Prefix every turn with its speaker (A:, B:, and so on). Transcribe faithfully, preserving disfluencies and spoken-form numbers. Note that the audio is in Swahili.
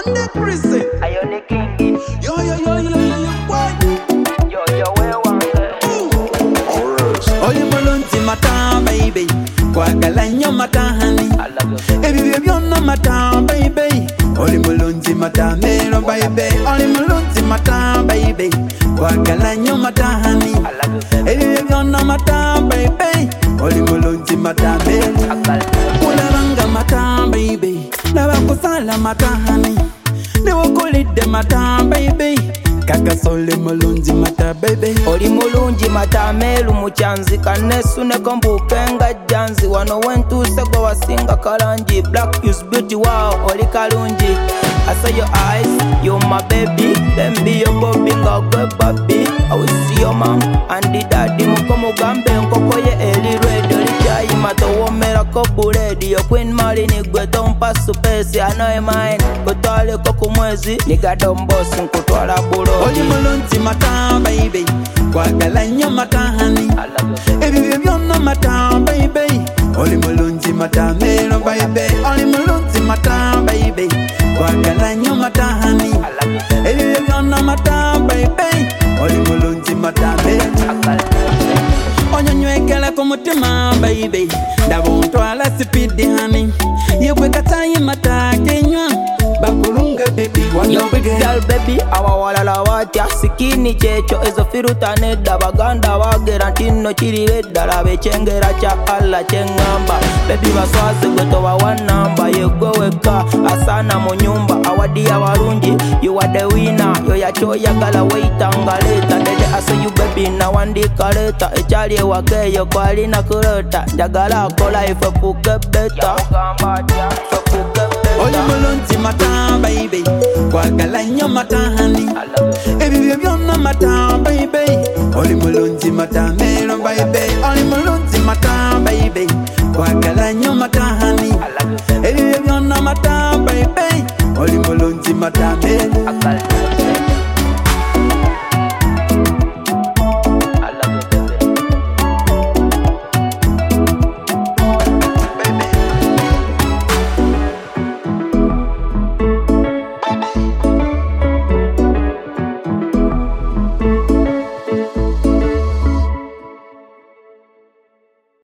A: Monday Chrissy.
B: Are you the king?
A: Yo, yo, yo, yo, yo, yo, boy.
B: Yo, yo, where one
A: Oli mulunzi mata, baby. Kwa galanyo mata, honey.
B: I love you.
A: Baby, baby, you know mata, baby. Oli mulunzi mata, mero, baby. Oli mulunzi mata, baby. Kwa galanyo mata, honey.
B: I love you.
A: Baby, baby, you know mata, baby. Oli mulunzi mata, mero. Kularanga mata, baby. Nabakusala mata, honey. Newakulide mata, baby. Kaka sole mulunzi mata, baby.
B: Oli mulungi mata melu muchanzi kanesu nekombuke nga janzi wano wentuse gwa wasinga kalangi black is beauty wow oli kalungi I saw your eyes you my baby then be your bobby nga gwe baby I will see your mom and the daddy mukomu gambe nkoko ye eli red oli chayi mato womera ko buledi yo queen mali ni gwe tompa supesi I know mine kutwale ko kumwezi nigadombosi nkutwala bulo
A: Oli mulunzi mata, baby. Kwa galanyo mata, honey. Baby, baby, you know mata, baby. Oli mulunzi mata, mero, baby. Oli mulunzi mata, baby. Kwa galanyo mata, honey. Baby, baby, you know mata, baby. Oli mulunzi mata, mero. Onyonywekela kumutima, baby. Dabuntwala sipidi, honey. Yekwe katayi mata, kenywa. Bakulunga, baby.
B: Yo big girl baby, awa walala watya sikini checho ezo firuta nedda baganda wagera ntino chiri wedda labe chengera cha alla chengamba baby baswaze gweto wa one number yego weka asana mu nyumba awadi awarungi you are the winner yo yacho yagala waita ngaleta dede aso you baby na wandika leta echali wakeyo kwali na kurota jagala ko life fuke beta
A: Oli mulunzi mata, baby. Kwa galanyo mata, honey. Baby, baby, you know mata, baby. Oli mulunzi mata, mero, baby. Oli mulunzi mata, baby. Kwa galanyo mata, honey. Baby, baby, you know mata, baby. Oli mulunzi mata,